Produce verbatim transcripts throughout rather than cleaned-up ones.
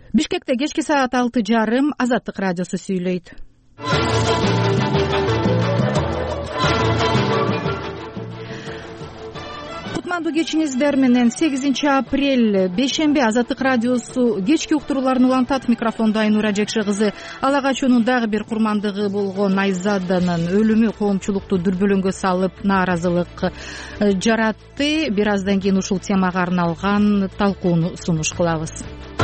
Бишкекте кечки саат алты жарым Азаттык радиосу сүйлөйт. Кутмандуу кечиңиздер менен сегизинчи апрель бейшемби Азаттык радиосу кечки уктурууларын улантат. Микрофондо Айнура Жекше кызы. Ала качуунун дагы бир курмандыгы болгон Айзаданын өлүмү коомчулукту дүрбөлөңгө салып нааразылык жаратты. Бир аздан кийин ушул темага арналган талкууну сунуш кылабыз.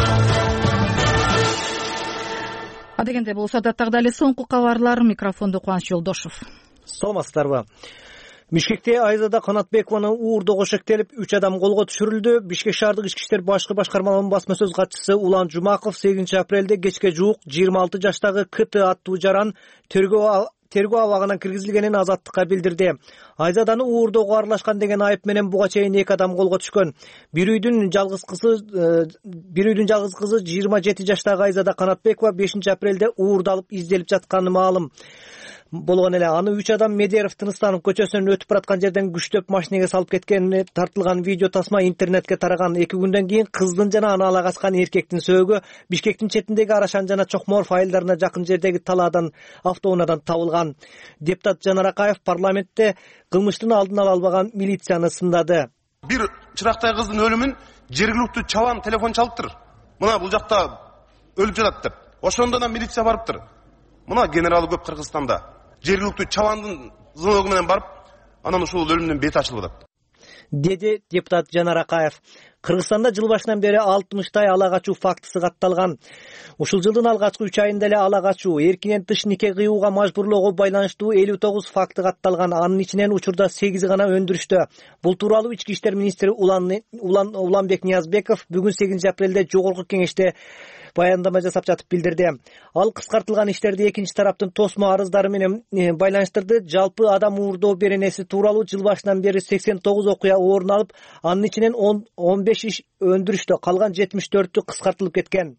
Адегенде болсо даттагы эле соңку кабарлар. Микрофондо Кубаныч Жолдошов. Саламатсыздарбы? Бишкекте Айзада Канатбекованын уурдоого шектелип үч адам колго түшүрүлдү. Бишкек шаардык ички иштер башкы башкармалыгынын басма сөз катчысы Улан Жумаков сегизинчи апрелде кечке жуук жыйырма алты жаштагы КТ аттуу жаран тергөө тергөө абагына киргизилгенин Азаттыкка билдирди. Айзаданы уурдоого аралашкан деген айып менен буга чейин эки адам колго түшкөн. Бир үйдүн жалгыз кызы бир үйдүн жалгыз кызы жыйырма жети жаштагы Айзада Канатбекова бешинчи апрелде уурдалып изделип жатканы маалым болгон эле. Аны үч адам Медеров Тыныстанов көчөсүнөн өтүп бараткан жерден күчтөп машинеге салып кеткени тартылган видео тасма интернетке тараган. Эки күндөн кийин кыздын жана аны ала качкан эркектин сөөгү Бишкектин четиндеги Арашан жана Чокморов айылдарына жакын жердеги талаадан автоунаадан табылган. Депутат Жанар Акаев парламентте кылмыштын алдын ала албаган милицияны сындады. Бир чырактай кыздын өлүмүн жергиликтүү чабан телефон чалыптыр. Мына бул жакта өлүп жатат деп. Ошондо да милиция барыптыр. Мына генералы көп Кыргызстанда. Жергиликтүү чабандын зыногу менен барып, анан ушул өлүмдөн бет ачылып атат, деди депутат Жанар Акаев. Кыргызстанда жыл башынан бери алтымыштай ала качуу фактысы катталган. Ушул жылдын алгачкы үч айында эле ала качуу, эркинен тыш нике кыюуга мажбурлоого байланыштуу элүү тогуз факты катталган. Анын ичинен учурда сегизи гана өндүрүштө. Бул тууралуу ички иштер министри Улан Улан Уланбек Ниязбеков бүгүн сегизинчи апрелде жогорку кеңеште баяндама жасап жатып билдирди. Ал кыскартылган иштерди экинчи тараптын тосмо арыздары менен байланыштырды. Жалпы адам уурдоо беренеси тууралуу жыл башынан бери сексен тогуз окуя орун алып, анын ичинен он беш иш өндүрүштө, калган жетимиш төртү кыскартылып кеткен.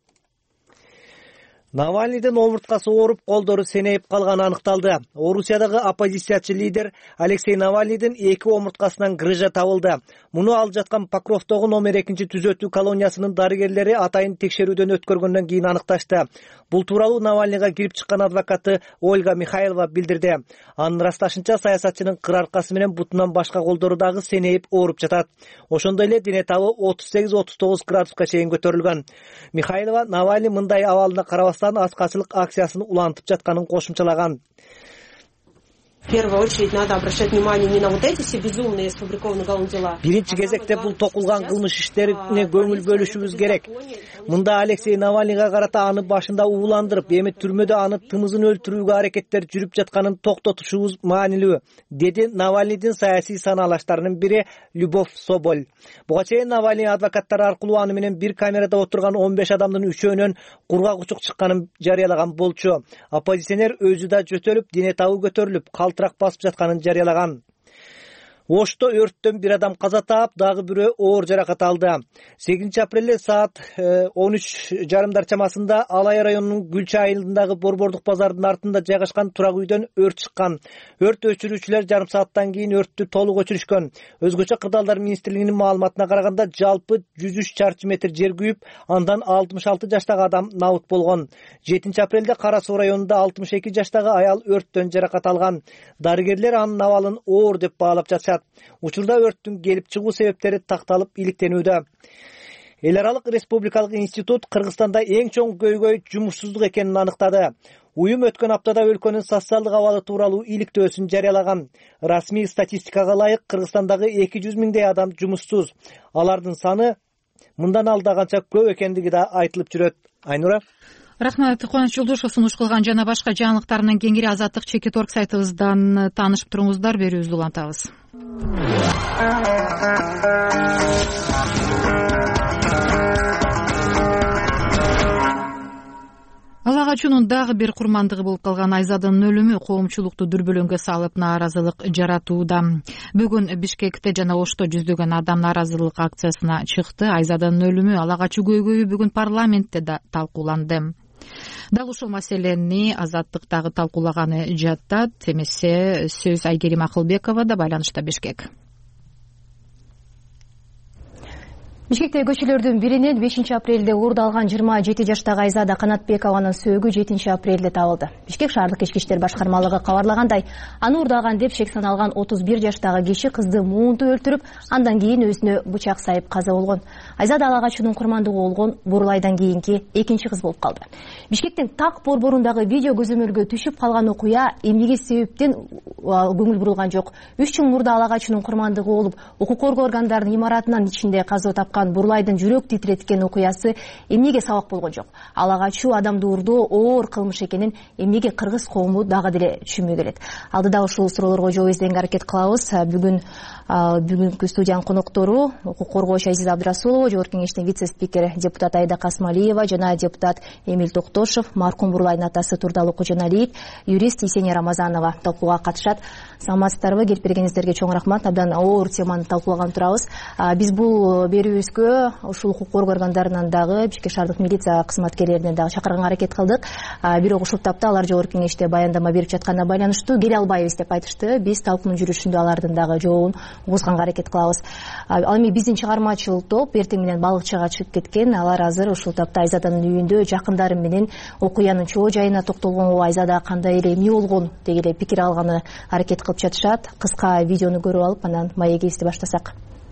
Навальныйдын омурткасы ооруп, колдору сенейип калганы аныкталды. Орусиядагы оппозициячы лидер Алексей Навальныйдын эки омурткасынан грыжа табылды. Муну алып жаткан Покровдогу номер экинчи түзөтүү колониясынын дарыгерлери атайын текшерүүдөн өткөргөндөн кийин аныкташты. Бул тууралуу Навальныйга кирип чыккан адвокаты Ольга Михайлова билдирди. Анын ырасташынча саясатчынын кыр аркасы менен бутунан башка колдору дагы сенейип ооруп жатат. Ошондой эле дене табы отуз сегиз отуз тогуз градуска чейин көтөрүлгөн. Михайлова Навальный мындай абалына карабастан аскачылык акциясын улантып жатканын кошумчалаган. В первую очередь надо обращать внимание не на вот эти все безумные сфабрикованные уголовные дела. Биринчи кезекте бул токулган кылмыш иштерине көңүл бөлүшүбүз керек. Мында Алексей Навальныйга карата аны башында ууландырып, эми түрмөдө аны тымызын өлтүрүүгө аракеттер жүрүп жатканын токтотушубуз маанилүү, деди Навальныйдын саясий санаалаштарынын бири Любовь Соболь. Буга чейин Навальный адвокаттары аркылуу аны менен бир камерада отурган он беш адамдын үчөөнөн кургак учук чыкканын жарыялаган болчу. Оппозиционер өзү да жөтөлүп, дене табы көтөрүлүп, калтырак басып жатканын жарыялаган. Ошто өрттөн бир адам каза таап, дагы бирөө оор жаракат алды. сегизинчи апрелде саат он үч жарымдар чамасында Алай районунун Гүлча айылындагы Борбордук базардын артында жайгашкан турак үйдөн өрт чыккан. Өрт өчүрүүчүлөр жарым сааттан кийин өрттү толук өчүрүшкөн. Өзгөчө Кырдаалдар министрлигинин маалыматына караганда жалпы жүз үч чарчы метр жер күйүп, андан алтымыш алты жаштагы адам набыт болгон. жетинчи апрелде Кара Суу районунда алтымыш эки жаштагы аял өрттөн жаракат алган. Дарыгерлер анын абалын оор деп баалап жатышат. Учурда өрттүн келип чыгуу себептери такталып иликтенүүдө. Эл аралык республикалык институт Кыргызстанда эң чоң көйгөй жумушсуздук экенин аныктады. Уюм өткөн аптада өлкөнүн социалдык абалы тууралуу иликтөөсүн жарыялаган. Расмий статистикага ылайык Кыргызстандагы эки жүз миңдей адам жумушсуз. Алардын саны мындан алдагача көп экендиги да айтылып жүрөт. Айнура. Рахмат. Кубаныч Жолдошов сунуш кылган жана башка жаңылыктарынан кеңири Азаттык чекит орг сайтыбыздан таанышып туруңуздар. Берүүбүздү улантабыз. Ала качуунун дагы бир курмандыгы болуп калган Айзаданын өлүмү коомчулукту дүрбөлөңгө салып нааразылык жаратууда. Бүгүн Бишкекте жана Ошто жүздөгөн адам нааразылык акциясына чыкты. Айзаданын өлүмү, ала качуу көйгөйү бүгүн парламентте да талкууланды. Дал ушул маселени Азаттыктагы талкуулаганы жатат. Эмесе сөз Айгерим Акылбекова да байланышта. Бишкек. Бишкектеги көчөлөрдүн биринен бешинчи апрелде уурдалган жыйырма жети жаштагы Айзада Канатбекованын сөөгү жетинчи апрелде табылды. Бишкек шаардык ички иштер башкармалыгы кабарлагандай, аны уурдаган деп шек саналган отуз бир жаштагы киши кызды муунтуп өлтүрүп, андан кийин өзүнө бычак сайып каза болгон. Айзада ала качуунун курмандыгы болгон Бурлайдан кийинки экинчи кыз болуп калды. Бишкектин Так борборундагы видео көзөмөлгө түшүп калган окуя эмнеге себептен көңүл бурулган жок. үч жыл мурда ала качуунун курмандыгы болуп, укук коргоо органдарынын имаратынын ичинде каза тапкан Бурлайдын жүрөк титиреткен окуясы эмнеге сабак болгон жок. Ала качуу адамды уурдоо оор кылмыш экенин эмнеге кыргыз коому дагы деле түшүнбөй келет. Алдыда ушул суроолорго жооп изденге аракет кылабыз. Бүгүн бүгүнкү студиянын коноктору укук коргоочу Азиза Абдрасулова, жогорку кеңештин вице-спикери депутат Айда Касмалиева жана депутат Эмил Токтошов, маркум Бурлайдын атасы Турдалы Кожоналиев, юрист Есения Рамазанова талкууга катышат. Саламатсыздарбы? Келип бергениңиздерге чоң рахмат. Абдан оор теманы талкуулаган турабыз. Биз бул берүүбүзгө ушул укук коргоо органдарынан дагы Бишкек шаардык милиция кызматкерлеринен дагы чакырганга аракет кылдык. Бирок ушул тапта алар жогорку кеңеште баяндама берип жатканына байланыштуу келе албайбыз деп айтышты. Биз талкуунун жүрүшүндө алардын дагы жообун угузганга аракет кылабыз. Ал эми биздин чыгармачыл топ эртең менен балыкчыга чыгып кеткен. Алар азыр ушул тапта Айзаданын үйүндө жакындары менен окуянын чоо жайына токтолгонго, Айзада кандай эле эмне болгон деген эле пикир алганы аракет кылып жатышат. Кыска видеону көрүп алып, анан маегибизди баштасак.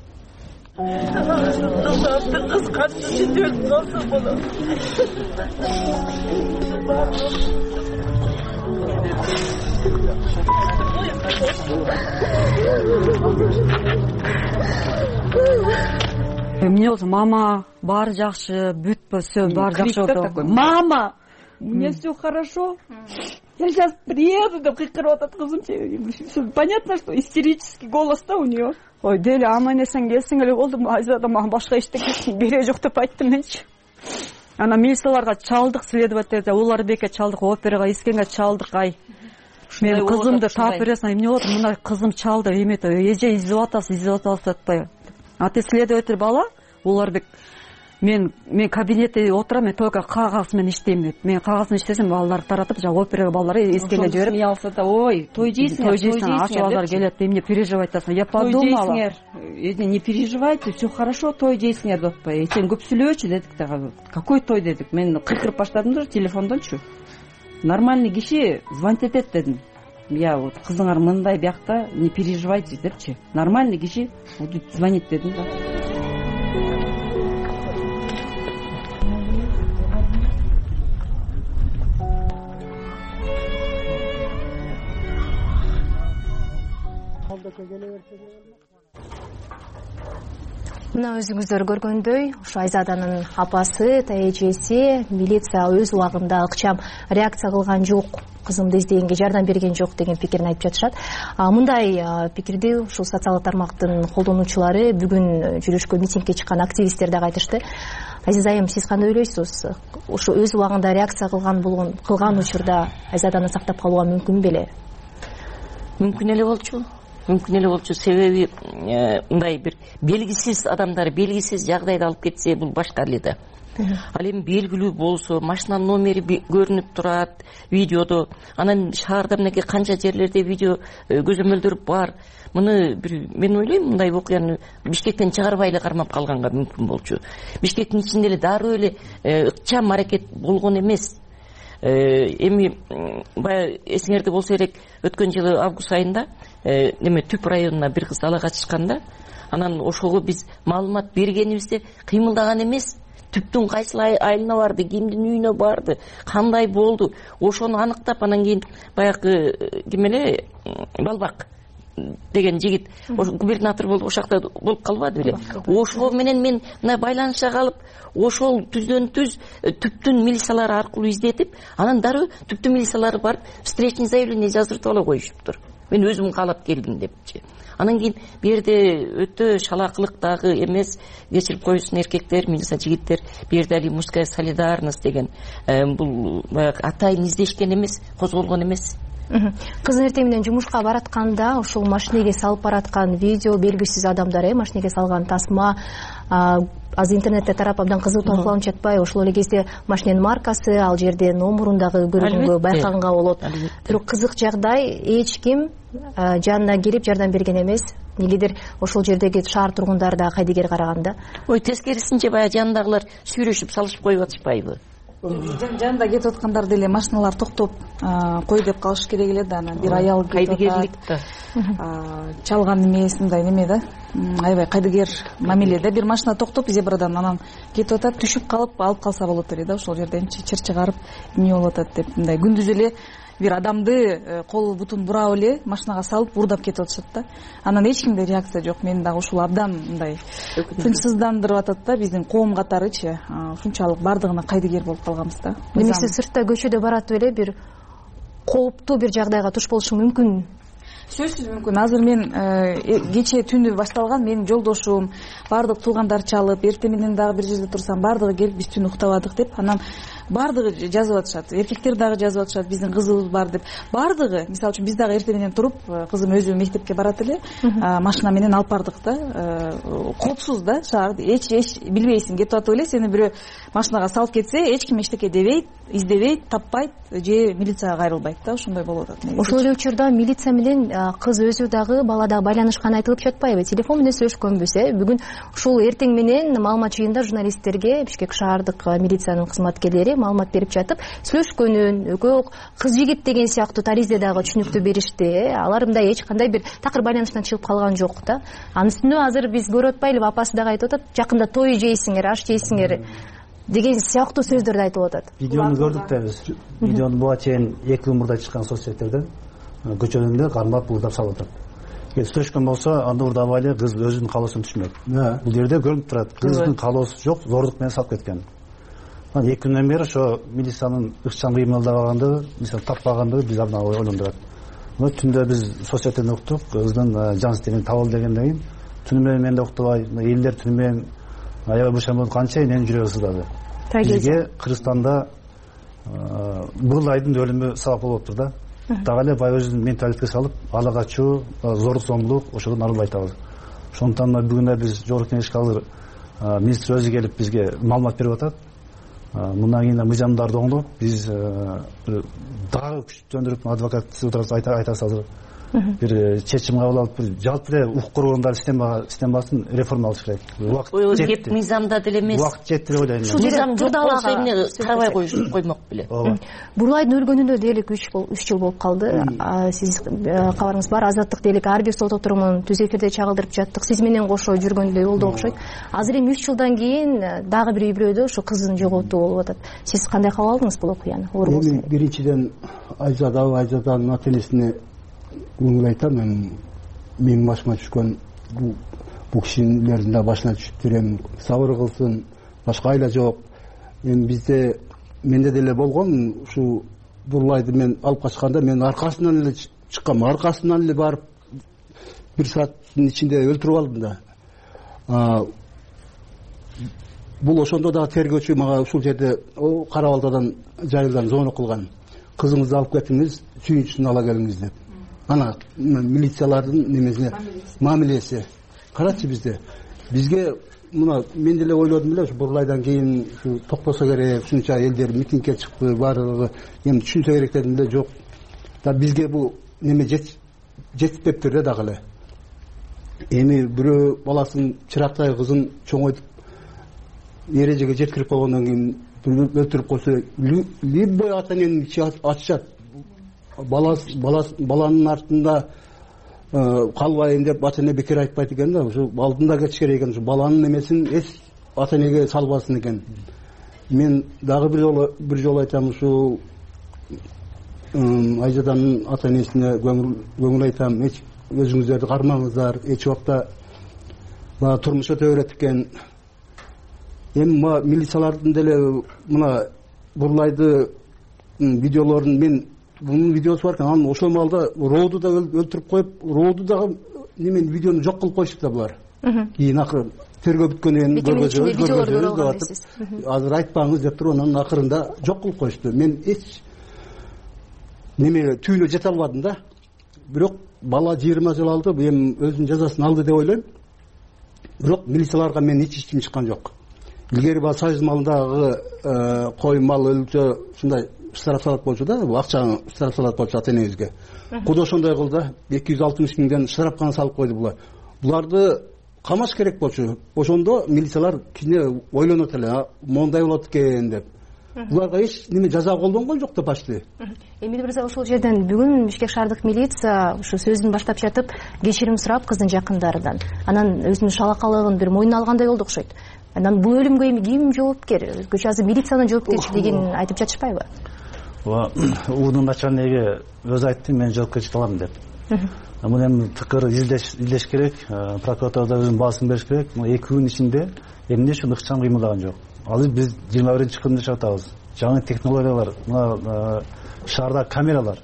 Эмне болсо, мама, баары жакшы, бүт все, баары жакшы болду. Мама, мне все хорошо. Я сейчас приеду, деп кыйкырып атат кызым. Понятно, что истерический голос да у нее. Ой, деле аман эсен келсең эле болду. Айзада мага башка эчтеке кереги жок деп айттым менчи. Ана милицияларга чалдык, следователь, Уларбекке чалдык, операга, Искенге чалдык. Ай, мен кызымды таап бересиң, эмне болот? Мына кызым чалды, эмете, эже издеп атасыз, издеп атасыз атпайбы? А ты следователь бала, Уларбек, мен мен кабинетте отурам, мен только кагаз менен иштейм дейт. Мен кагазын иштесем, балаларды таратып, жана операга балдары Искенге жиберип. Смеялся да, ой, той дейсиңер, той дейсиңер, ачып балдар келет, эмне переживать атасың? Я подумала. Эди не переживайте, все хорошо, той дейсиңер деп атпайбы. Сен көп сүйлөөчү дедик да. Какой той дедик? Мен кыйкырып баштадым да телефондончу. Нормальный киши звонить этет дедим. Я вот кызыңар мындай биякта, не переживайте депчи. Нормальный киши будет звонить дедим да. Мына өзүңүздөр көргөндөй, ушу Айзаданын апасы, эжеси милиция өз убагында ыкчам реакция кылган жок, кызымды издегенге жардам берген жок деген пикирин айтып жатышат. Мындай пикирди ушул социалдык тармактын колдонуучулары, бүгүн жүрүшкө митингге чыккан активисттер дагы айтышты. Азиза айым, сиз кандай ойлойсуз? Ушу өз убагында реакция кылган болгон кылган учурда Айзаданы сактап калууга мүмкүн беле? Мүмкүн эле болчу. Мүмкүн эле болчу, себеби мындай бир белгисиз адамдар белгисиз жагдайда алып кетсе, бул башка эле да. Ал эми белгилүү болсо, машинанын номери көрүнүп турат видеодо, анан шаарда мынакей канча жерлерде видео көзөмөлдөр бар. Муну бир мен ойлойм, мындай окуяны Бишкектен чыгарбай эле кармап калганга мүмкүн болчу. Бишкектин ичинде эле дароо эле ыкчам аракет болгон эмес. Эми баягы эсиңерде болсо керек, өткөн жылы август айында неме Түп районуна бир кыз ала качышканда, анан ошого биз маалымат бергенибизде кыймылдаган эмес. Түптүн кайсыл айылына барды, кимдин үйүнө барды, кандай болду, ошону аныктап, анан кийин баягы ким эле Балбак деген жигит губернатор болуп ошакта болуп калбады беле. Ошол менен мен мына байланышка калып, ошол түздөн түз Түптүн милициялары аркылуу издетип, анан дароо Түптүн милициялары барып встречный заявление жаздырып ала коюшуптур. Мен өзүм каалап келдим депчи. Анан кийин бу жерде өтө шалакылыктагы эмес, кечирип коюшсун эркектер, милиция жигиттер, бу жерде али мужская солидарность деген бул баягы атайын издешкен эмес, козголгон эмес. Кызын эртең менен жумушка баратканда ушул машинеге салып бараткан видео, белгисиз адамдар э машинеге салган тасма азыр интернетте тарап абдан кызуу талкууланып жатпайбы? Ошол эле кезде машиненин маркасы, ал жерде номурундагы көрүнгөнгө байкаганга болот. Бирок кызык жагдай, эч ким жанына келип жардам берген эмес. эмнегедир ошол жердеги шаар тургундары да кайдыгер караган да. Ой, тескерисинче баягы жанындагылар сүйрөшүп салышып коюп атышпайбы? Жанында кетип аткандар деле машиналар токтоп кой деп калыш керек эле да. Анан бир аял кайдыгерлик да. Чалган эмесиндай неме да. Аябай кайдыгер мамиле да. Бир машина токтоп зебрадан анан кетип атат, түшүп калып алып калса болот эле да. Ошол жерден чыр чыгарып эмне болуп атат деп мындай күндүз эле бир адамды кол бутун бурап эле машинага салып урдап кетип атышат да. Анан эч кимде реакция жок. Мени дагы ушул абдан мындай тынчсыздандырып атат да. Биздин коом катарычы ушунчалык бардыгына кайдыгер болуп калганбыз да. Немесе сыртта көчөдө баратып эле бир кооптуу бир жагдайга туш болушу мүмкүн. Сөзсүз мүмкүн. Азыр мен кече түнү башталган, менин жолдошум, бардык туугандар чалып, эртең менен дагы бир жерде турсам, бардыгы келип биз түн уктабадык деп, анан бардыгы жазып атышат. Эркектер дагы жазып атышат, биздин кызыбыз бар деп. Бардыгы, мисалы үчүн биз дагы эртең менен туруп, кызым өзү мектепке барат эле, машина менен алып бардык да. Коопсуз да шаар. Эч эч билбейсиң, кетип атып эле сени бирөө машинага салып кетсе, эч ким эчтеке дебейт, издебейт, таппайт, же милицияга кайрылбайт да. Ошондой болуп атат. Ошол эле учурда милиция менен кыз өзү дагы бала дагы байланышканы айтылып жатпайбы? Телефон менен сүйлөшкөнбүз, э? Бүгүн ушул эртең менен маалымат жыйында журналисттерге Бишкек шаардык милициянын кызматкерлери маалымат берип жатып, сүйлөшкөнүн, экөө кыз жигит деген сыяктуу таризде дагы түшүнүктүү беришти. Алар мындай эч кандай бир такыр байланыштан чыгып калган жок да. Анын үстүнө азыр биз көрүп атпайлыбы, апасы дагы айтып атат, жакында той жейсиңер, аш жейсиңер деген сыяктуу сөздөрдү айтып атат. Видеону көрдүк да биз. Видеону буга чейин эки күн мурда чыккан соцсеттерден көчөнүн эле кармап урдап салып атат. Эгер сүйлөшкөн болсо, анда урдабай эле кыз өзүнүн каалоосун түшүнөт. Бул жерде көрүнүп турат, кыздын каалоосу жок, зордук менен салып кеткен. Анан эки күндөн бери ошо милициянын ыкчам кыймылдабагандыгы, мисалы таппагандыгы биз абдан ойлондурат. Мына түндө биз соцсеттен уктук, кыздын жан стилин табылды дегенден кийин түнү менен мен да уктабай, элдер түнү менен аябай бошомон канча менин жүрөгүм сыздады. Бизге Кыргызстанда бул айдын өлүмү сабак болуп атыр да. Дагы эле баягы өзүнүн менталитке салып, ала качуу, зордук зомбулук ошодон арылбай атабыз. Ошондуктан бүгүн да биз жогорку кеңешке алыр министр өзү келип бизге маалымат берип атат. Мындан кийин мыйзамдарды оңдоп, биз дагы күчтөндүрүп адвокат айтасы азыр бир чечим кабыл алып, бир жалпы эле укук коргоондар системасын реформалаш керек. Ой, кеп мыйзамда деле эмес. Убакыт жетти деп ойлойм. Мыйзам жок болсо эмне карабай коймок беле. Бурлайдын өлгөнүнө делик үч жыл болуп калды. Сиз кабарыңыз бар, Азаттык делик ар бир сот отурумун түз эфирде чагылдырып жаттык. Сиз менен кошо жүргөндөй болду окшойт. Азыр эми үч жылдан кийин дагы бир үй-бүлөдө ошо кызын жоготуу болуп атат. Сиз кандай кабыл алдыңыз бул окуяны? Эми биринчиден Айзада, Айзаданын ата-энесине көңүл айтам. Менин башыма түшкөн бул кишилердин да башына түшүп берем, сабыр кылсын, башка айла жок. Эми бизде менде деле болгон, ушу Бурлайды мен алып качканда мен аркасынан эле чыккам, аркасынан эле барып бир сааттын ичинде өлтүрүп алдым да. Бул ошондо да тергөөчү мага ушул жерде Кара Балтадан жайылдан звонок кылган. Кызыңызды алып кетиңиз, сүйүнчүсүн ала келиңиз деп. Ана милициялардын немесине мамилеси. Карачы бизде. Бизге мына мен деле ойлодум эле, ушу Бурлайдан кийин ушу токтосо керек, ушунча элдер митингге чыкты, баардыгы эми түшүнсө керек дедим эле, жок. Да бизге бул неме жетиптептир да дагы эле. Эми бирөө баласын чырактай кызын чоңойтуп эрежеге жеткирип койгондон кийин өлтүрүп койсо, любой ата-эненин ичи ачышат. Баланын артында калбайын деп ата-эне бекер айтпайт экен да, ушу алдында кетиш керек экен, ушу баланын эмесин эч ата-энеге салбасын экен. Мен дагы бир жолу бир жолу айтам, ушу Айзаданын ата-энесине көңүл айтам, эч өзүңүздөрдү кармаңыздар, эч убакта баягы турмуш өтө берет экен. Эми милициялардын деле мына Бурлайды видеолорун мен бунун видеосу бар экен, анын ошол маалда Рооду да өлтүрүп коюп, Рооду дагы немен видеону жок кылып коюшту да булар. Кийин акыры тергөө бүткөндөн кийин көргөзөбүз деп атып, азыр айтпаңыз деп туруп, анан акырында жок кылып коюшту. Мен эч неме түйүнө жете албадым да. Бирок бала жыйырма жыл алды, эми өзүнүн жазасын алды деп ойлойм. Бирок милицияларга мен эч ичим чыккан жок. Илгери бала союз малындагы кой мал өлчө ушундай штраф салат болчу да, акчаны штраф салат болчу ата-энеңизге. Кудо ошондой кылды, эки жүз алтымыш миңден штрафкана салып койду булар. буларды камаш керек болчу. Ошондо милициялар кичине ойлонот эле, мондай болот экен деп. Буларга эч неме жаза колдонгон жок да почти. Эмил мырза, ошол жерден бүгүн Бишкек шаардык милиция ушу сөзүн баштап жатып, кечирим сурап кыздын жакындарынан, анан өзүнүн шалакалыгын бир мойнуна алгандай болду окшойт. Анан бул өлүмгө эми ким жоопкер? Өзгөчө азыр милициянын жоопкерчилигин айтып жатышпайбы? Ооба, УУдун начальниги өзү айтты, мен жоопкерчилик алам деп. Муну эми тыкыр издеш издеш керек, прокуратурада өзүнүн баасын бериш керек. эки күн ичинде эмне үчүн ыкчам кыймылдаган жок. Ал биз жыйырма биринчи кылымда жашап атабыз. Жаңы технологиялар, мына шаарда камералар.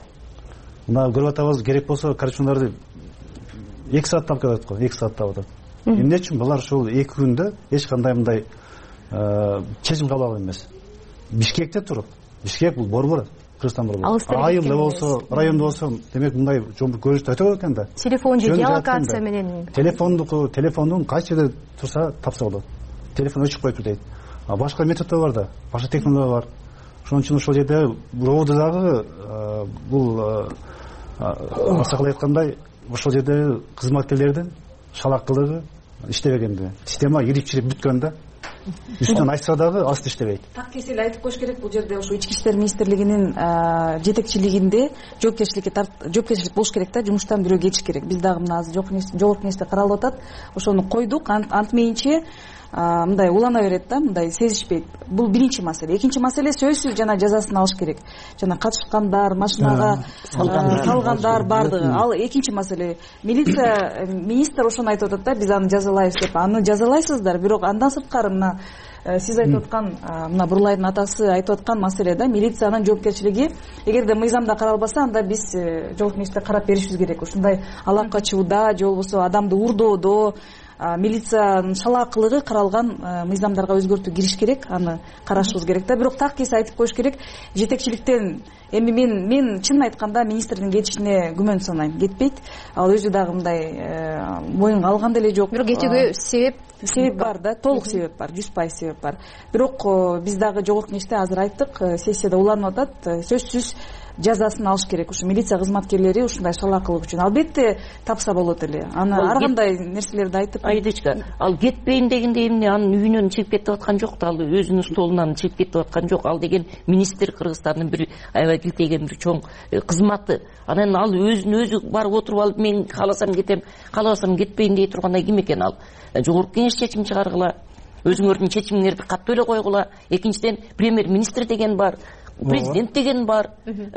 Мына көрүп атабыз, керек болсо коррупционерлорду эки саатта алып келет го, эки саатта атат. Эмне үчүн булар ушул эки күндө эч кандай мындай чечим кабыл алган эмес. Бишкекте туруп, Бишкек бул борбор, Кыргызстан борбору. Айылда болсо, районда болсо, демек мындай көрүнүштү өтө көп экен да. Телефон же геолокация менен. Телефондуку, телефондун кайсы жерде турса тапса болот. Телефон өчүп коюп дейт. А башка методдор бар да, башка технология бар. Ошон үчүн ошол жерде РООдо дагы бул аксакал айткандай, ошол жерде кызматкерлердин шалакылыгы иштебегенде, система ирип-чирип бүткөн да. Үстүнөн айтса дагы асты иштебейт. Так кесел айтып коюш керек, бул жерде ошо Ички иштер министрлигинин жетекчилигинде жоопкерчиликке жоопкерчилик болуш керек да, жумуштан бирөө кетиш керек. Биз дагы мына азыр жогорку кеңеште каралып атат. Ошону койдук, антмейинче мындай улана берет да, мындай сезишпейт. Бул биринчи маселе. Экинчи маселе сөзсүз жана жазасын алыш керек. Жана катышкандар, машинага салгандар бардыгы. Ал экинчи маселе. Милиция министр ошону айтып атат да, биз аны жазалайбыз деп. Аны жазалайсыздар, бирок андан сырткары мына сиз айтып аткан, мына Бурлайдын атасы айтып аткан маселе да, милициянын жоопкерчилиги эгерде мыйзамда каралбаса, анда биз жогорку кеңеште карап беришибиз керек. Ушундай алап качууда же болбосо адамды урдоодо милициянын шалаакылыгы каралган мыйзамдарга өзгөртүү кириш керек, аны карашыбыз керек да. Бирок так кесе айтып коюш керек, жетекчиликтен эми мен мен чынын айтканда министрдин кетишине күмөн санайм, кетпейт. Ал өзү дагы мындай моюнга алган деле жок. Бирок кетүүгө себеп себеп бар да, толук себеп бар, жүз пайыз себеп бар. Бирок биз дагы жогорку кеңеште азыр айттык, сессияда уланып атат, сөзсүз жазасын алыш керек. Ушу милиция кызматкерлери ушундай шалаакылык үчүн албетте тапса болот эле. Аны ар кандай нерселерди айтып. Айдычка, ал кетпейин дегенде эмне, анын үйүнөн чыгып кетип аткан жок да, ал өзүнүн столунан чыгып кетип аткан жок. Ал деген министр, Кыргызстандын бир аябай килтеген бир чоң кызматы. Анан ал өзүн өзү барып отуруп алып, мен кааласам кетем, каалабасам кетпейин дей тургандай ким экен ал? Жогорку кеңеш чечим чыгаргыла, өзүңөрдүн чечимиңерди каттуу эле койгула. Экинчиден, премьер министр деген бар, президент деген бар,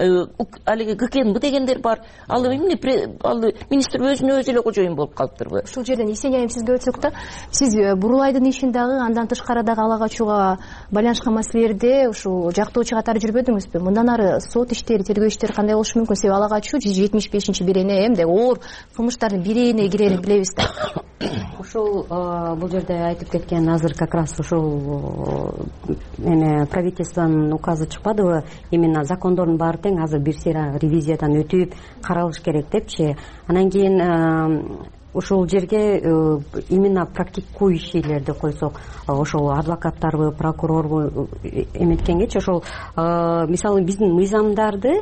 алиги ГКНБ дегендер бар. Ал эмне, ал министр өзүнө өзү эле кожоюн болуп калыптырбы? Ушул жерден Есеня айым сизге өтсөк да, сиз Бурлайдын ишин дагы, андан тышкары дагы ала качууга байланышкан маселелерде ушул жактоочу катары жүрбөдүңүзбү? Мындан ары сот иштери, тергөө иштери кандай болушу мүмкүн? Себеби ала качуу жетимиш бешинчи бирене эмде оор кылмыштардын бирине кирерин билебиз да. Ошол бул жерде айтып кеткен, азыр как раз ошол эме правительствонун указы чыкпадыбы, именно закондордун баары тең азыр бир сыйра ревизиядан өтүп каралыш керек депчи. Анан кийин ошол жерге именно практикующийлерди койсок, ошол адвокаттарбы, прокурорбу эметкенгечи, ошол мисалы биздин мыйзамдарды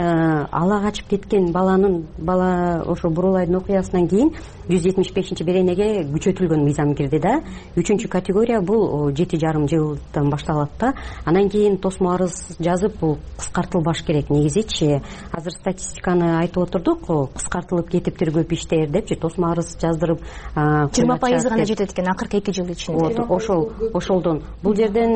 ала качып кеткен баланын бала ошо Бурлайдын окуясынан кийин жүз жетимиш бешинчи беренеге күчөтүлгөн мыйзам кирди да. Үчүнчү категория бул жети жарым жылдан башталат да. Анан кийин тосмо арыз жазып, бул кыскартылбаш керек негизичи. Азыр статистиканы айтып отурдук, кыскартылып кетиптир көп иштер депчи, тосмо арыз жаздырып жыйырма пайызы гана жетет экен акыркы эки жыл ичинде. Ошол ошолдон бул жерден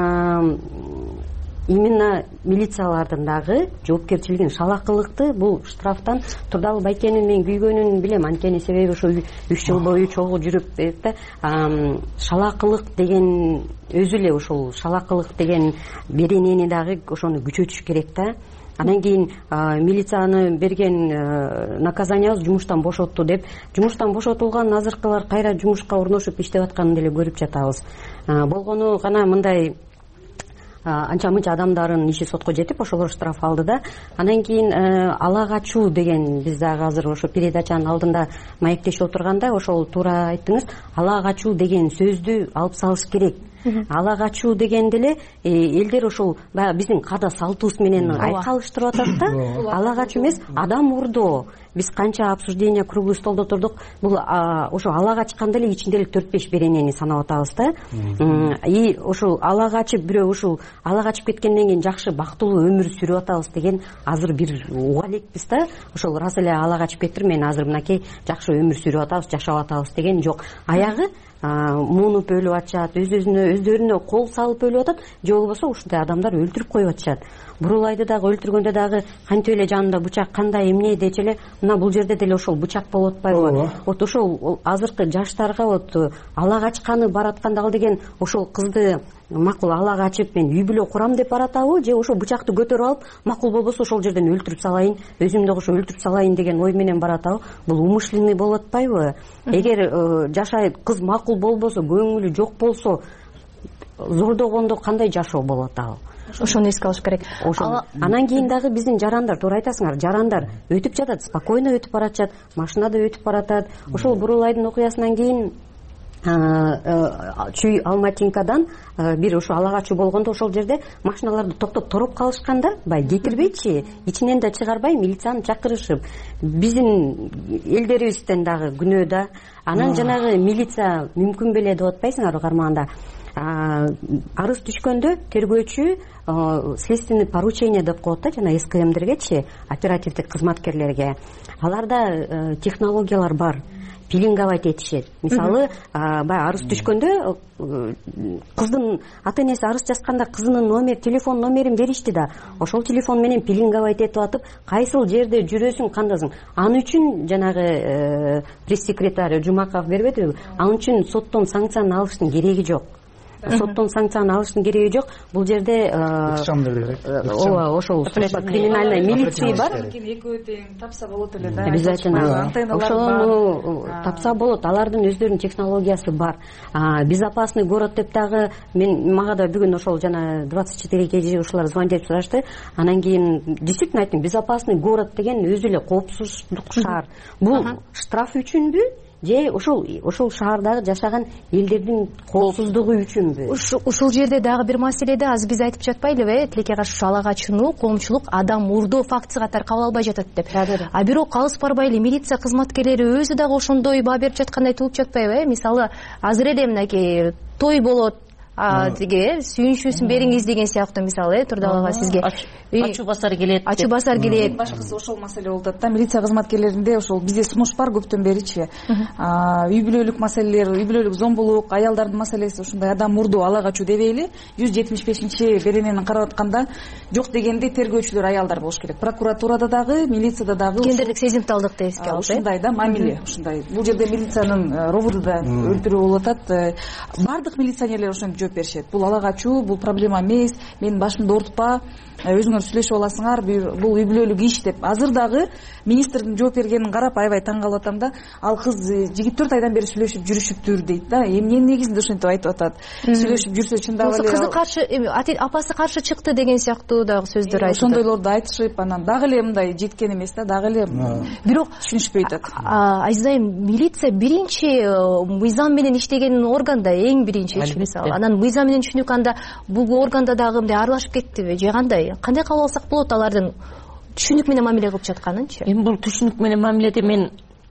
именно милициялардын дагы жоопкерчилигин, шалаакылыкты бул штрафтан турдалып байкенин мен күйгөнүн билем. Анткени себеби ошо үч жыл бою чогуу жүрүп да, шалаакылык деген өзү эле ошол шалаакылык деген беренени дагы ошону күчөтүш керек да. Анан кийин милицияны берген наказаниябыз жумуштан бошотту деп, жумуштан бошотулган азыркылар кайра жумушка орношуп иштеп атканын деле көрүп жатабыз. Болгону гана мындай анча мынча адамдардын иши сотко жетип, ошолор штраф алды да. Анан кийин ала качуу деген, биз дагы азыр ошо передачанын алдында маектешип отурганда ошол туура айттыңыз, ала качуу деген сөздү алып салыш керек. Ала качуу деген деле элдер ошол баягы биздин каада салтыбыз менен айкалыштырып атат да. Ала качуу эмес, адам урдоо. биз канча обсуждение круглый столдо отурдук. Бул ошо ала качканда эле ичинде эле төрт беш беренени санап атабыз да. И ошол ала качып бирөө ушул ала качып кеткенден кийин жакшы бактылуу өмүр сүрүп атабыз деген азыр бир уга элекпиз да. Ошол рас эле ала качып кетип мен азыр мынакей жакшы өмүр сүрүп атабыз, жашап атабыз деген жок. Аягы муунуп өлүп атышат, өз өзүнө өздөрүнө кол салып өлүп атат, же болбосо ушундай адамдар өлтүрүп коюп атышат. Бурулайды дагы өлтүргөндө дагы кантип эле жанында бычак, кандай эмне дечи эле мына бул жерде деле ошол бычак болуп атпайбы? Вот ошол азыркы жаштарга вот ала качканы баратканда ал деген ошол кызды макул ала качып мен үй бүлө курам деп баратабы, же ошо бычакты көтөрүп алып макул болбосо ошол жерден өлтүрүп салайын, өзүм дагы ошо өлтүрүп салайын деген ой менен баратабы? Бул умышленный болуп атпайбы? Эгер жашайт кыз макул болбосо, көңүлү жок болсо, зордогондо кандай жашоо болот атабы? Ошону эске алыш керек. Анан кийин дагы биздин жарандар, туура айтасыңар, жарандар өтүп жатат, спокойно өтүп баратышат, машинада өтүп баратат. Ошол Бурулайдын окуясынан кийин Чүй Алматинкадан бир ошо ала качуу болгондо ошол жерде машиналарды токтоп тороп калышканда, бай кетирбейчи, ичинен да чыгарбай милицияны чакырышып, биздин элдерибизден дагы күнөө да. Анан жанагы милиция мүмкүн беле деп атпайсыңарбы кармаганда? Арыз түшкөндө тергөөчү следственный поручение деп коет да, жана эс ка эмдергечи, оперативдик кызматкерлерге. Аларда технологиялар бар, пилинговать этишет. Мисалы, бай арыз түшкөндө кыздын ата энеси арыз жазганда кызынын номер, телефон номерин беришти да, ошол телефон менен пилинговать этип атып, кайсыл жерде жүрөсүң, кандасың. Аны үчүн жанагы пресс-секретарь Жумаков бербедиби? Аны үчүн соттон санкцияны алыштын кереги жок. Соттон санкцияны алыштын кереги жок. Бул жерде ооба ошол криминальный милиция бар. Экөө тең тапса болот эле да. Обязательно. Ошону тапса болот. Алардын өздөрүнүн технологиясы бар. Безопасный город деп дагы мен мага да бүгүн ошол жана двадцать четыре кежи ушулар звондеп сурашты. Анан кийин действительно айттым, безопасный город деген өзү эле коопсуздук шаар. Бул штраф үчүнбү? Же ошол ошол шаардагы жашаган элдердин коопсуздугу үчүнбү? Ушул жерде дагы бир маселе да, аз биз айтып жатпайлыбы, тилекке каршы ала качууну коомчулук адам мурдоо фактысы катары кабыл албай жатат деп. А бирок алыс барбай эле милиция кызматкерлери өзү дагы ошондой баа берип жаткандай туулуп жатпайбы? Мисалы, азыр эле мынакей той болот, тиги сүйүнүшүүсүн бериңиз деген сыяктуу, мисалы, турдалага сизге ачуу басар келет. Ачуу басар келет. Башкысы ошол маселе болуп атат да. Милиция кызматкерлеринде ошол бизде сунуш бар көптөн беричи. Үй бүлөлүк маселелер, үй бүлөлүк зомбулук, аялдардын маселеси ушундай адам мурдуу ала качуу дебейли. жүз жетимиш бешинчи беренени карап атканда жок дегенде тергөөчүлөр аялдар болуш керек. Прокуратурада дагы, милицияда дагы гендердик сезимталдыкты эске алып, ушундай да мамиле, ушундай. Бул жерде милициянын робуду да өлтүрүү болуп атат. Бардык милиционерлер ошентип жооп беришет. Бул ала качуу, бул проблема эмес, менин башымды оорутпа, өзүңөр сүйлөшүп аласыңар, бул үй бүлөлүк иш деп. Азыр дагы министрдин жооп бергенин карап аябай таң калып атам да. Ал кыз жыйырма төрт айдан бери сүйлөшүп жүрүшүптүр дейт да. Эмне негизинде ошентип айтып атат. Сүйлөшүп жүрсө чындап эле кызы каршы, апасы каршы чыкты деген сыяктуу дагы сөздөр айтып. Ошондойлорду айтышып, анан дагы эле мындай жеткен эмес да, дагы эле бирок түшүнүшпөй атат. Азизайым, милиция биринчи мыйзам менен иштеген орган да, эң биринчи, мисалы. Анан мыйзам менен түшүнүк анда бул органда дагы мындай аралашып кеттиби, же кандай? Кандай кабыл алсак болот алардын түшүнүк менен мамиле кылып жатканынчы? Эми бул түшүнүк менен мамиледе мен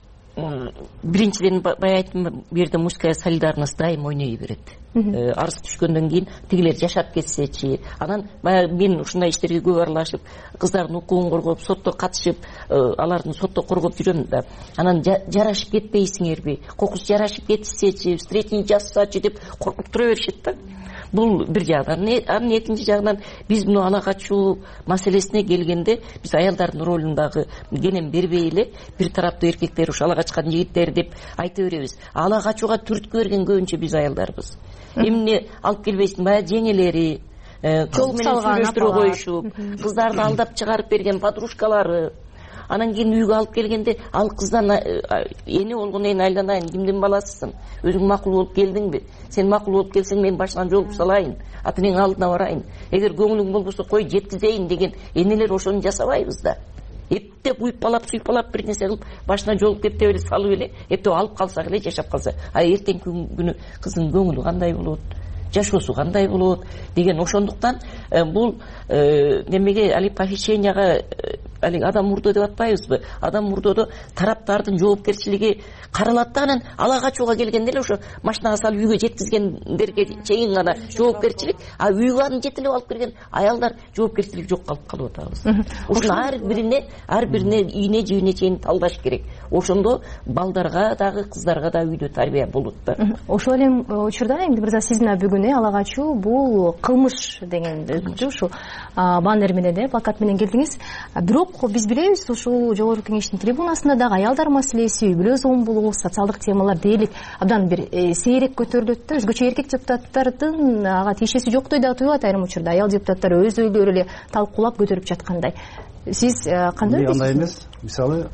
биринчиден бай айттым, бу жерде мужская солидарность дайым ойной берет. Арыз түшкөндөн кийин тигилер жашап кетсечи, анан мен ушундай иштерге көп аралашып, кыздардын укугун коргоп, сотто катышып, алардын сотто коргоп жүрөм да. Анан жарашып кетпейсиңерби? Кокус жарашып кетсечи, встречный жасасачы деп коркуп тура беришет да. Бул бир жагынан. Анын экинчи жагынан биз муну ала качуу маселесине келгенде биз аялдардын ролун дагы кенен бербей эле бир тараптуу эркектер ушу ала качкан жигиттер деп айта беребиз. Ала качууга түрткү берген көбүнчө биз аялдарбыз. Эмне алып келбейсиң, баягы жеңелери, кыз менен сүйлөштүрө коюшуп, кыздарды алдап чыгарып берген подружкалары. Анан кийин үйгө алып келгенде ал кыздан эне болгондон кийин айланайын, кимдин баласысың? Өзүң макул болуп келдиңби? Сен макул болуп келсең мен башынан жолуп салайын, ата энеңдин алдына барайын. Эгер көңүлүң болбосо кой жеткизейин деген энелер ошону жасабайбыз да. Эптеп уйпалап, суйпалап бир нерсе кылып башына жолуп кеп деп эле салып эле, эптеп алып калсак эле жашап калса. А эртеңки күнү кыздын көңүлү кандай болот? Жашоосу кандай болот деген ошондуктан бул немеге али похищенияга алеги адам мурдоо деп атпайбызбы? Адам мурдоодо тараптардын жоопкерчилиги каралат да, анан ала качууга келгенде эле ошо машинага салып үйгө жеткизгендерге чейин гана жоопкерчилик, а үйгө аны жетелеп алып келген аялдар жоопкерчилиги жок калып калып атабыз. Ушуну ар бирине, ар бирине ийне жибине чейин талдаш керек. Ошондо балдарга дагы, кыздарга да үйдө тарбия болот да. Ошол эле учурда эми мырза сиздин бүгүн ала качуу бул кылмыш деген ушу баннер менен э плакат менен келдиңиз. Бирок биз билебиз, ушул жогорку кеңештин трибунасында дагы аялдар маселеси, үй бүлө зомбулугу, социалдык темалар дээрлик абдан бир сейрек көтөрүлөт да. Өзгөчө эркек депутаттардын ага тиешеси жоктой дагы туюлат айрым учурда. Аял депутаттар өз өйлөрү эле талкуулап көтөрүп жаткандай. Сиз кандай ойлойсуз? Андай эмес. Мисалы,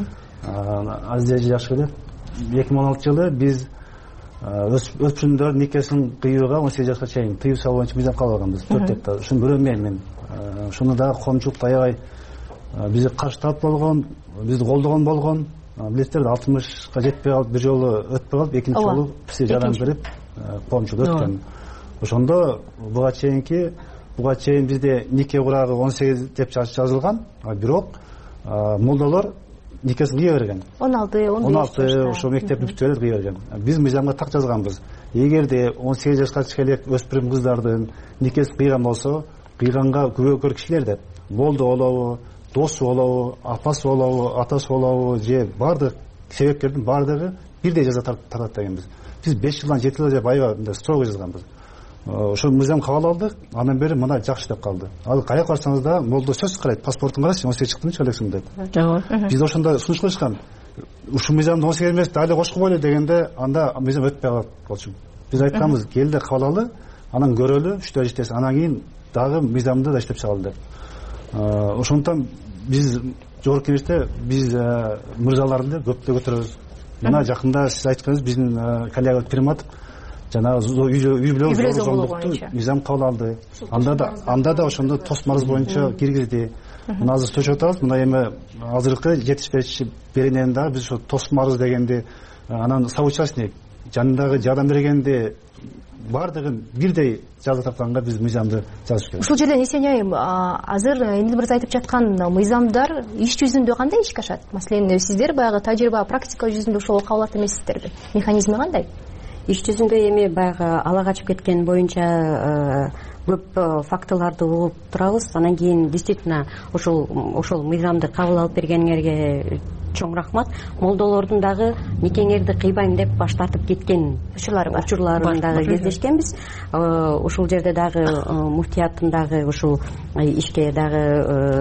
Азия жакшы эле. эки миң он алтынчы жылы биз өспүрүмдөр никесин кыюуга он сегиз жашка чейин тыюу салуу боюнча мыйзам кабыл алганбыз. төрт этте. Ушуну көрөмөйм мен. Ушуну дагы коомчулук аябай бизди каршылап болгон, бизди колдогон болгон. Билесиздер, алтымышка жетпей калып, бир жолу өтпөй калып, экинчи жолу бизге жардам берип, коомчулук өткөн. Ошондо буга чейинки, буга чейин бизде нике курагы он сегиз деп жазылган, бирок молдолор никесин кыя берген. он алты, он беш жашта. Ошо мектепти бүтүп эле кыя берген. Биз мыйзамга так жазганбыз. Эгерде он сегиз жашка чейин өспүрүм кыздардын никесин кыйган болсо, кыйганга күбө кишилер деп, молдо болобу, досу болобу, апасы болобу, атасы болобу, же бардык себепкердин бардыгы бирдей жаза тартат дегенбиз. Биз беш жылдан жети жыл деп аябай строго жазганбыз. Ошо мыйзам кабыл алдык, андан бери мына жакшы деп калды. Ал каяка барсаңыз да молдо сөз карайт, паспортун карашы, он сегиз чыктымчы элексиң дейт. Жок. Биз ошондо сунуш кылышкан. Ушул мыйзамды он сегиз эмес, дали кошуп койгойлу дегенде, анда мыйзам өтпөй калат болчу. Биз айтканбыз, келди кабыл алалы, анан көрөлү, үчтө жетеси, анан кийин дагы мыйзамды да иштеп чыгалы деп. Ошондон биз жогорку кеңеште биз мырзаларды көптө көтөрөбүз. Мына жакында сиз айтканыңыз биздин коллега Примат жанагы үй бүлө зомбулукту мыйзам кабыл алды. Анда да анда да ошондо тосмарыз боюнча киргизди. Мына азыр сөчүп атабыз. Мына эми азыркы жетиш беш беренен дагы биз ошо тосмарыз дегенди, анан соучастник жанындагы жардам бергенди бардыгын бирдей жаза тартканга биз мыйзамды жазыш керек. Ушул жерден Эсен айым, азыр Эмил мырза айтып жаткан мыйзамдар иш жүзүндө кандай ишке ашат? Маселен, сиздер баягы тажрыйба, практика жүзүндө ошого кабыл алат эмессиздерби? Механизми кандай? Иш жүзүндө эми баягы ала качып кеткен боюнча көп фактыларды угуп турабыз. Анан кийин действительно ошол ошол мыйзамды кабыл алып бергениңерге чоң рахмат. Молдолордун дагы никеңерди кыйбайм деп баш тартып кеткен учурларын дагы кездешкенбиз. Ушул жерде дагы муфтияттын дагы ушул ишке дагы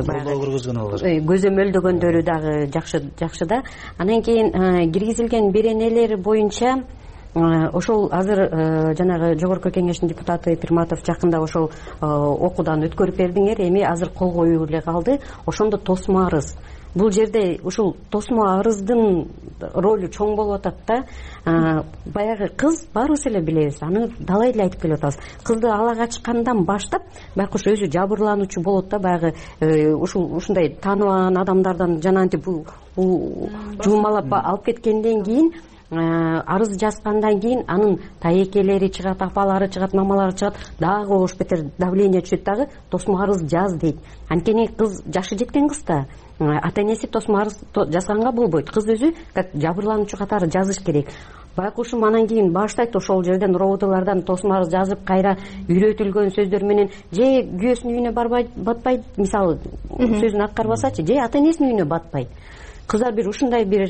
көзөмөлдөгөндөрү дагы жакшы жакшы да. Анан кийин киргизилген беренелер боюнча ошол азыр жанагы жогорку кеңештин депутаты Пирматов жакында ошол окуудан өткөрүп бердиңер, эми азыр кол коюу эле калды. Ошондо тосмо арыз. Бул жерде ушул тосмо арыздын ролу чоң болуп атат да. Баягы кыз баарыбыз эле билебиз, аны далай эле айтып келип атабыз. Кызды ала качкандан баштап байкуш өзү жабырлануучу болот да, баягы ушул ушундай тааныбаган адамдардан жанагынтип жуумалап алып кеткенден кийин арыз жазгандан кийин анын таекелери чыгат, апалары чыгат, мамалары чыгат, дагы ош бетер давление түшөт, дагы тосмо арыз жаз дейт. Анткени кыз жашы жеткен кыз да, ата энеси тосмо арыз жазганга болбойт. Кыз өзү как жабырлануучу катары жазыш керек. Байкушум анан кийин баштайт ошол жерден роодалардан тосмо арыз жазып, кайра үйрөтүлгөн сөздөр менен же күйөөсүнүн үйүнө барбайт, батпайт, мисалы сөзүн аткарбасачы, же ата энесинин үйүнө батпайт. Кыздар бир ушундай бир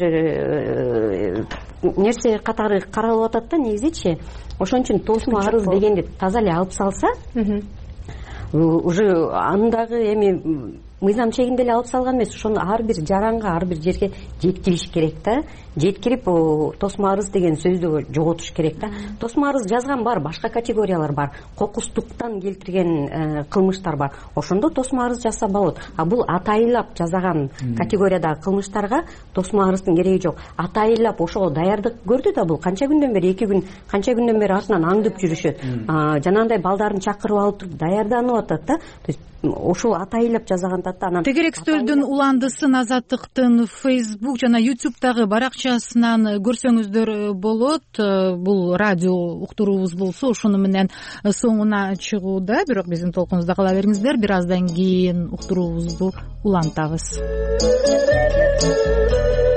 нерсе катары каралып атат да негизичи. Ошон үчүн тосмо арыз дегенди таза эле алып салса, уже андагы эми мыйзам чегинде эле алып салган эмес, ошону ар бир жаранга, ар бир жерге жеткириш керек да. Жеткирип тосмо арыз деген сөздү жоготуш керек да. Тосмо арыз жазган бар, башка категориялар бар. Кокустуктан келтирген кылмыштар бар. Ошондо тосмо арыз жазса болот. А бул атайылап жазаган категориядагы кылмыштарга тосмо арыздын кереги жок. Атайылап ошого даярдык көрдү да, бул канча күндөн бери, эки күн, канча күндөн бери артынан аңдып жүрүшөт. Жанагындай балдарын чакырып алып туруп даярданып атат да. То есть ошол атайылап жазаганда болот. Анан тегерек стөлдүн уландысын Азаттыктын Facebook жана YouTube'дагы баракчасынан көрсөңүздөр болот. Бул радио уктуруубуз болсо ушуну менен соңуна чыгууда, бирок биздин толкунубузда кала бериңиздер. Бир аздан кийин уктуруубузду улантабыз.